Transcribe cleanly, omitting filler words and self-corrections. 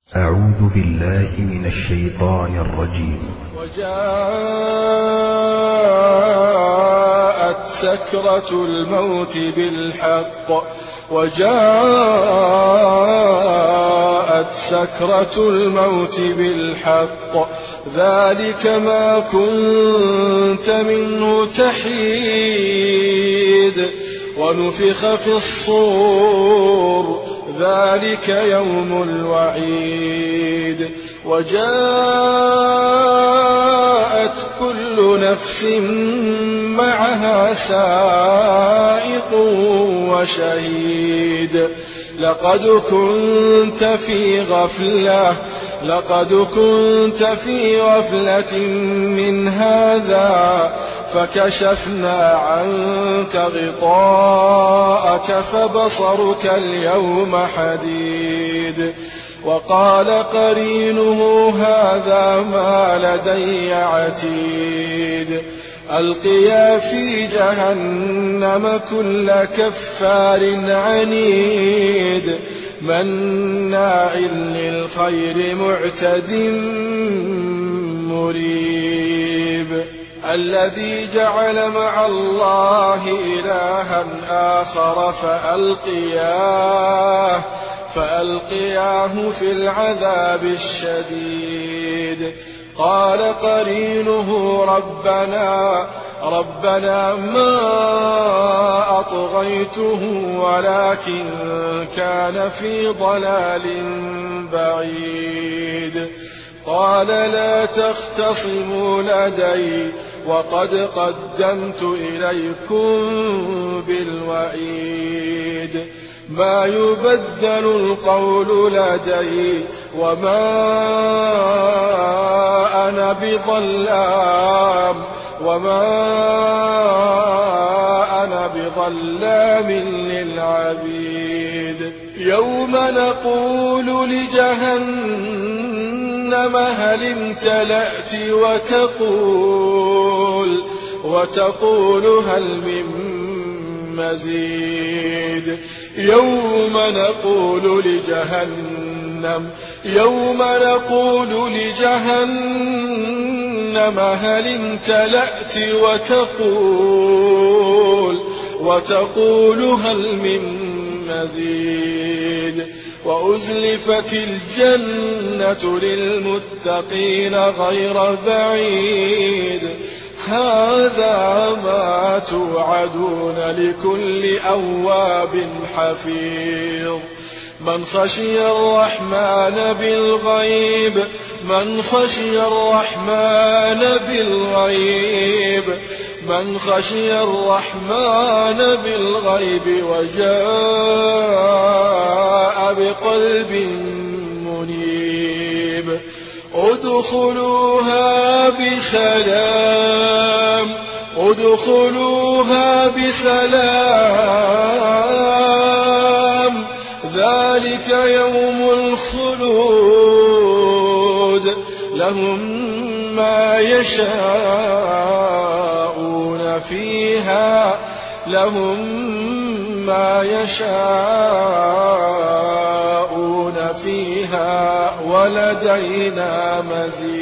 أعوذ بالله من الشيطان الرجيم. وجاءت سكرة الموت بالحق ذلك ما كنت منه تحيد ونفخ في الصور ذلك يوم الوعيد وجاءت كل نفس معها سائق وشهيد لقد كنت في غفلة من هذا فكشفنا عنك غطاءك فبصرك اليوم حديد وقال قرينه هذا ما لدي عتيد ألقيا في جهنم كل كفار عنيد مناع للخير معتد مريب الذي جعل مع الله إلها آخر فألقياه في العذاب الشديد قال قرينه ربنا ما أطغيته ولكن كان في ضلال بعيد قال لا تختصموا لدي وقد قدمت إليكم بالوعيد ما يبدل القول لدي وما أنا بظلام للعبيد يوم نقول لجهنم هل امتلأت وتقول هل من مزيد يوم نقول لجهنم هل امتلأت وتقول هل من مزيد وأزلفت الجنة للمتقين غير بعيد هذا ما توعدون لكل أواب حفيظ من خشي الرحمن بالغيب وجاء بقلب منيب ادخلوها بسلام ذلك يوم الخلود لهم ما يشاءون فيها ولدينا مزيد